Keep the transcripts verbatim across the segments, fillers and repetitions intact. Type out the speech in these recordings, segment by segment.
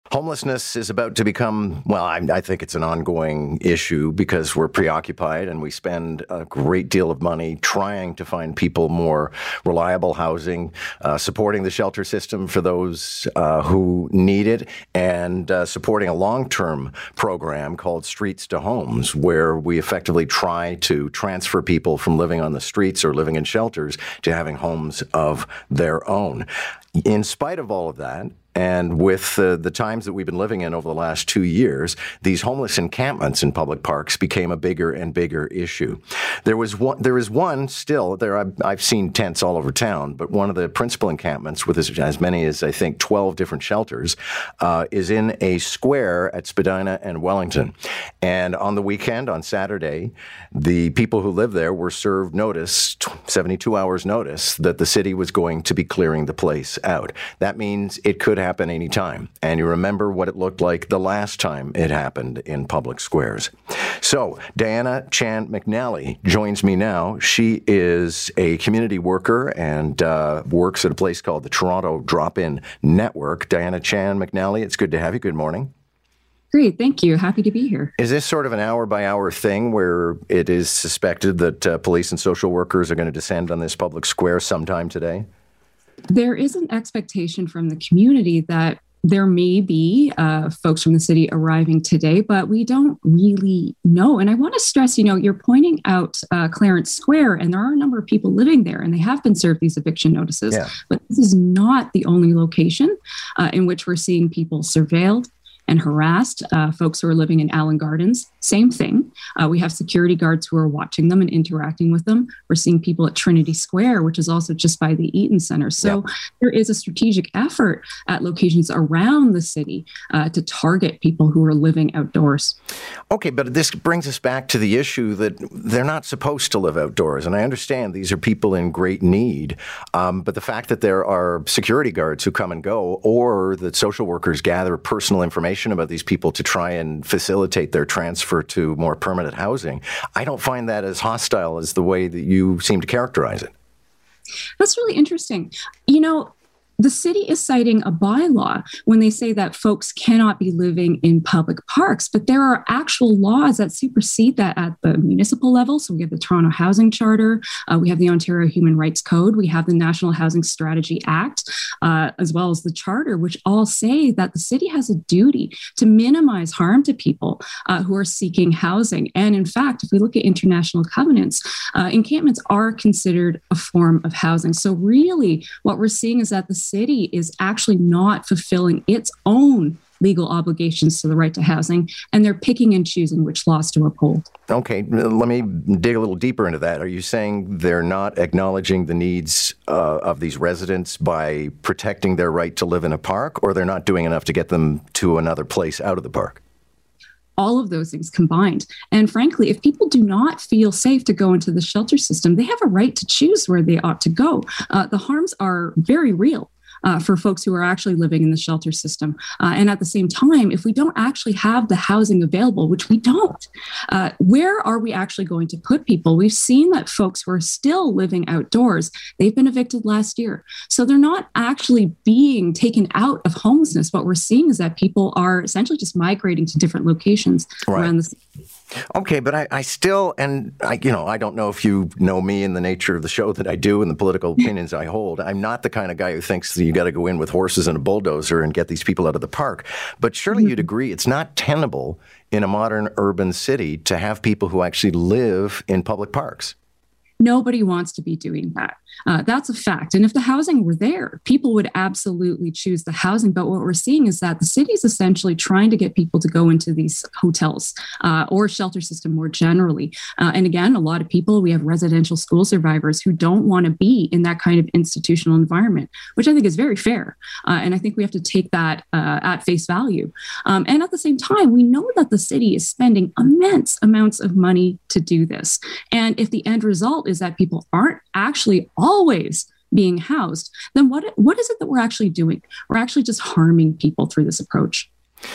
Homelessness is about to become, well, I, I think it's an ongoing issue because we're preoccupied and we spend a great deal of money trying to find people more reliable housing, uh, supporting the shelter system for those uh, who need it, and uh, supporting a long-term program called Streets to Homes, where we effectively try to transfer people from living on the streets or living in shelters to having homes of their own. In spite of all of that, and with uh, the times that we've been living in over the last two years, these homeless encampments in public parks became a bigger and bigger issue. There was one, there is one still there. I've, I've seen tents all over town, but one of the principal encampments, with as, as many as I think twelve different shelters, uh, is in a square at Spadina and Wellington. And on the weekend, on Saturday, the people who live there were served notice, seventy-two hours notice, that the city was going to be clearing the place out. That means it could happen anytime. And you remember what it looked like the last time it happened in public squares. So Diana Chan McNally joins me now. She is a community worker and uh, works at a place called the Toronto Drop-In Network. Diana Chan McNally, it's good to have you. Good morning. Great. Thank you. Happy to be here. Is this sort of an hour-by-hour thing where it is suspected that uh, police and social workers are going to descend on this public square sometime today? There is an expectation from the community that there may be uh, folks from the city arriving today, but we don't really know. And I want to stress, you know, you're pointing out uh, Clarence Square, and there are a number of people living there, and they have been served these eviction notices. Yeah. But this is not the only location uh, in which we're seeing people surveilled and harassed. Uh, folks who are living in Allen Gardens, same thing. Uh, we have security guards who are watching them and interacting with them. We're seeing people at Trinity Square, which is also just by the Eaton Center. So yep. There is a strategic effort at locations around the city uh, to target people who are living outdoors. Okay, but this brings us back to the issue that they're not supposed to live outdoors. And I understand these are people in great need. Um, but the fact that there are security guards who come and go, or that social workers gather personal information about these people to try and facilitate their transfer to more permanent housing, I don't find that as hostile as the way that you seem to characterize it. That's really interesting. You know, the city is citing a bylaw when they say that folks cannot be living in public parks, but there are actual laws that supersede that at the municipal level. So we have the Toronto Housing Charter, uh, we have the Ontario Human Rights Code, we have the National Housing Strategy Act, uh, as well as the Charter, which all say that the city has a duty to minimize harm to people uh, who are seeking housing. And in fact, if we look at international covenants, uh, encampments are considered a form of housing. So really what we're seeing is that the city is actually not fulfilling its own legal obligations to the right to housing, and they're picking and choosing which laws to uphold. Okay, let me dig a little deeper into that. Are you saying they're not acknowledging the needs uh, of these residents by protecting their right to live in a park, or they're not doing enough to get them to another place out of the park? All of those things combined. And frankly, if people do not feel safe to go into the shelter system, they have a right to choose where they ought to go. Uh, the harms are very real. Uh, for folks who are actually living in the shelter system. Uh, and at the same time, if we don't actually have the housing available, which we don't, uh, where are we actually going to put people? We've seen that folks who are still living outdoors, they've been evicted last year. So they're not actually being taken out of homelessness. What we're seeing is that people are essentially just migrating to different locations right. around the city. Okay, but I, I still, and I, you know, I don't know if you know me and the nature of the show that I do and the political opinions I hold. I'm not the kind of guy who thinks that you got to go in with horses and a bulldozer and get these people out of the park. But surely mm-hmm. you'd agree it's not tenable in a modern urban city to have people who actually live in public parks. Nobody wants to be doing that. Uh, that's a fact. And if the housing were there, people would absolutely choose the housing. But what we're seeing is that the city is essentially trying to get people to go into these hotels uh, or shelter system more generally. Uh, and again, a lot of people, we have residential school survivors who don't want to be in that kind of institutional environment, which I think is very fair. Uh, and I think we have to take that uh, at face value. Um, and at the same time, we know that the city is spending immense amounts of money to do this. And if the end result is that people aren't actually always being housed, then what what is it that we're actually doing? We're actually just harming people through this approach.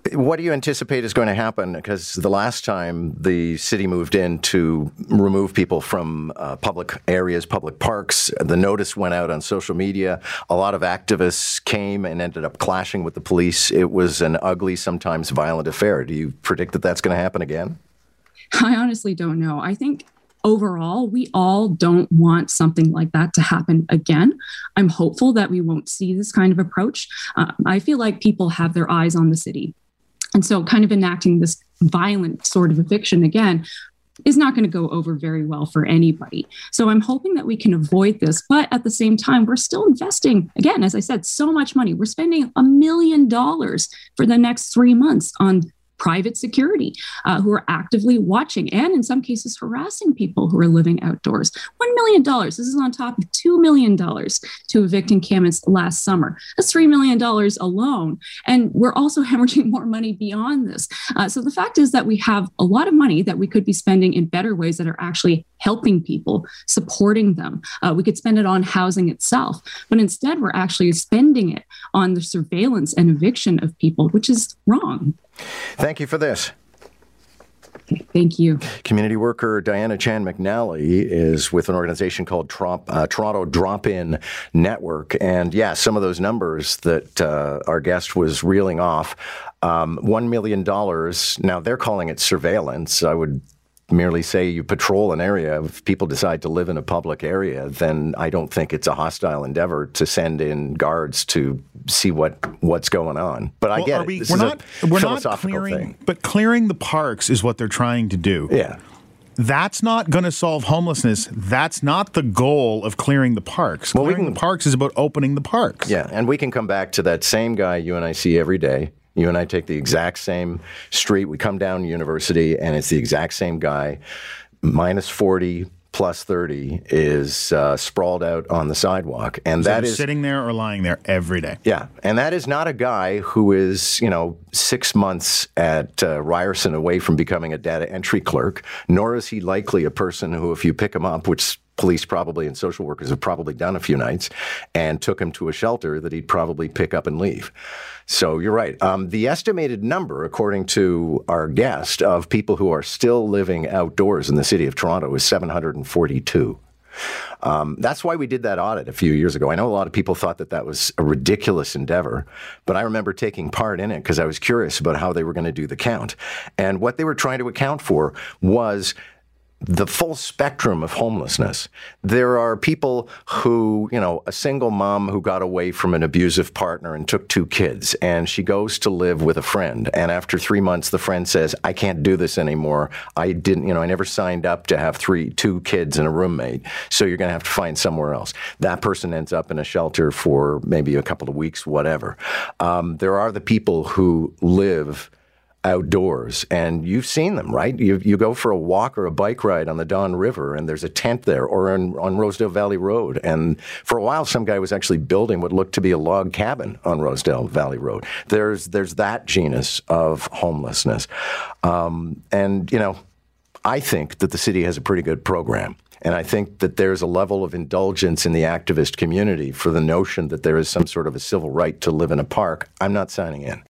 What do you anticipate is going to happen? Because the last time the city moved in to remove people from uh, public areas, public parks, the notice went out on social media. A lot of activists came and ended up clashing with the police. It was an ugly, sometimes violent affair. Do you predict that that's going to happen again? I honestly don't know. I think overall, we all don't want something like that to happen again. I'm hopeful that we won't see this kind of approach. Uh, I feel like people have their eyes on the city. And so kind of enacting this violent sort of eviction again is not going to go over very well for anybody. So I'm hoping that we can avoid this. But at the same time, we're still investing, again, as I said, so much money. We're spending a million dollars for the next three months on private security uh, who are actively watching and in some cases harassing people who are living outdoors. one million dollars. This is on top of two million dollars to evict encampments last summer. That's three million dollars alone. And we're also hemorrhaging more money beyond this. Uh, so the fact is that we have a lot of money that we could be spending in better ways that are actually helping people, supporting them. Uh, we could spend it on housing itself. But instead, we're actually spending it on the surveillance and eviction of people, which is wrong. Thank you for this. Thank you. Community worker Diana Chan McNally is with an organization called Trump, uh, Toronto Drop-In Network. And yeah, some of those numbers that uh, our guest was reeling off, um, one million dollars. Now, they're calling it surveillance. I would merely say you patrol an area. If people decide to live in a public area, then I don't think it's a hostile endeavor to send in guards to see what what's going on. But I well, get we, it. This we're is not, a we're philosophical not clearing, thing. But clearing the parks is what they're trying to do. Yeah. That's not going to solve homelessness. That's not the goal of clearing the parks. Well, clearing we can, the parks is about opening the parks. Yeah, and we can come back to that same guy you and I see every day. You and I take the exact same street. We come down University, and it's the exact same guy. Minus forty, plus thirty is uh, sprawled out on the sidewalk. And so that is sitting there or lying there every day. Yeah. And that is not a guy who is, you know, six months at uh, Ryerson away from becoming a data entry clerk, nor is he likely a person who, if you pick him up, which police probably and social workers have probably done a few nights, and took him to a shelter, that he'd probably pick up and leave. So you're right. Um, the estimated number, according to our guest, of people who are still living outdoors in the city of Toronto is seven hundred forty-two. Um, that's why we did that audit a few years ago. I know a lot of people thought that that was a ridiculous endeavor, but I remember taking part in it because I was curious about how they were going to do the count. And what they were trying to account for was the full spectrum of homelessness. There are people who, you know, a single mom who got away from an abusive partner and took two kids, and she goes to live with a friend. And after three months, the friend says, I can't do this anymore. I didn't, you know, I never signed up to have three, two kids and a roommate. So you're going to have to find somewhere else. That person ends up in a shelter for maybe a couple of weeks, whatever. Um, there are the people who live outdoors, and you've seen them, right? You you go for a walk or a bike ride on the Don River, and there's a tent there, or in, on Rosedale Valley Road. And for a while, some guy was actually building what looked to be a log cabin on Rosedale Valley Road. There's there's that genus of homelessness, um, and you know, I think that the city has a pretty good program. And I think that there's a level of indulgence in the activist community for the notion that there is some sort of a civil right to live in a park. I'm not signing in.